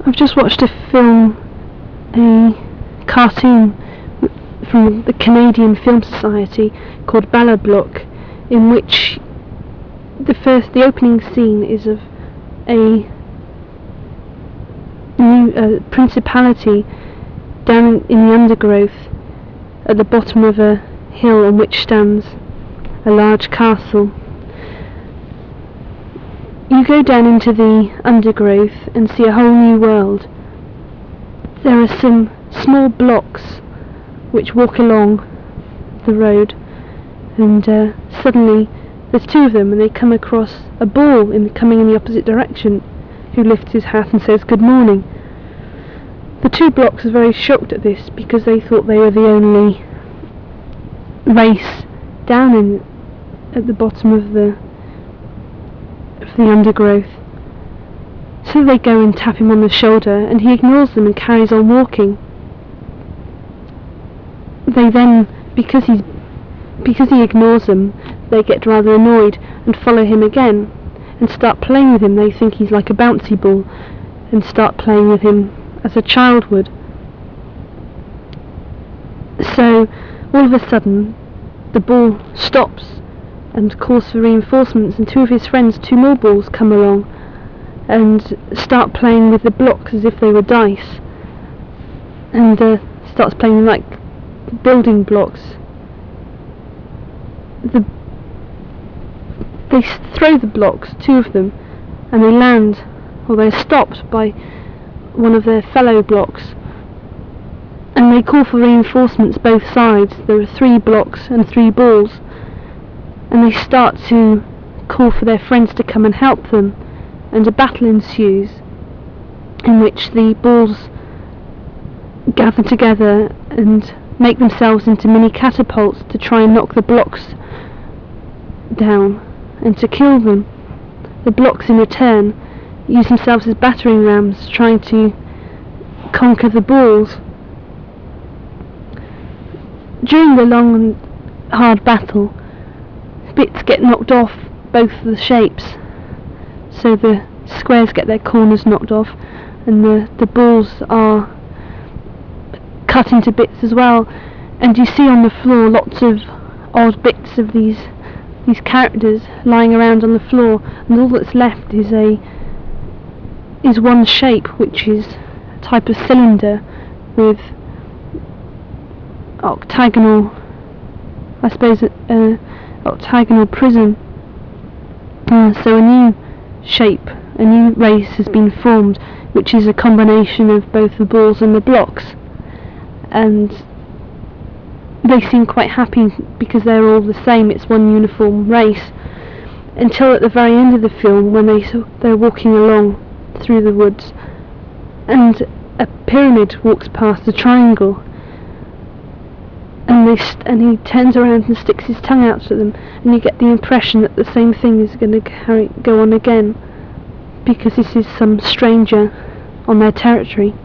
I've just watched a film, a cartoon from the Canadian Film Society called Ballablock, in which the opening scene is of a new principality down in the undergrowth at the bottom of a hill on which stands a large castle. You go down into the undergrowth and see a whole new world. There are some small blocks which walk along the road, and suddenly there's two of them, and they come across a bull coming in the opposite direction, who lifts his hat and says good morning. The two blocks are very shocked at this because they thought they were the only race down at the bottom of the undergrowth. So they go and tap him on the shoulder, and he ignores them and carries on walking. They then, because he ignores them, they get rather annoyed and follow him again and start playing with him. They think he's like a bouncy ball and start playing with him as a child would. So all of a sudden the bull stops and calls for reinforcements, and two of his friends, two more bulls, come along and start playing with the blocks as if they were dice, and starts playing like building blocks. They throw the blocks, two of them, and they land, or they're stopped by one of their fellow blocks, and they call for reinforcements both sides. There are 3 blocks and 3 bulls, and they start to call for their friends to come and help them, and a battle ensues in which the bulls gather together and make themselves into mini catapults to try and knock the blocks down and to kill them. The blocks in return use themselves as battering rams, trying to conquer the bulls. During the long and hard battle, bits get knocked off both the shapes, so the squares get their corners knocked off, and the balls are cut into bits as well, and you see on the floor lots of odd bits of these characters lying around on the floor, and all that's left is one shape, which is a type of cylinder with octagonal, I suppose, octagonal prism. So a new shape, a new race has been formed, which is a combination of both the balls and the blocks, and they seem quite happy because they're all the same, it's one uniform race, until at the very end of the film, when they're walking along through the woods, and a pyramid walks past a triangle, and he turns around and sticks his tongue out at them, and you get the impression that the same thing is going to go on again, because this is some stranger on their territory.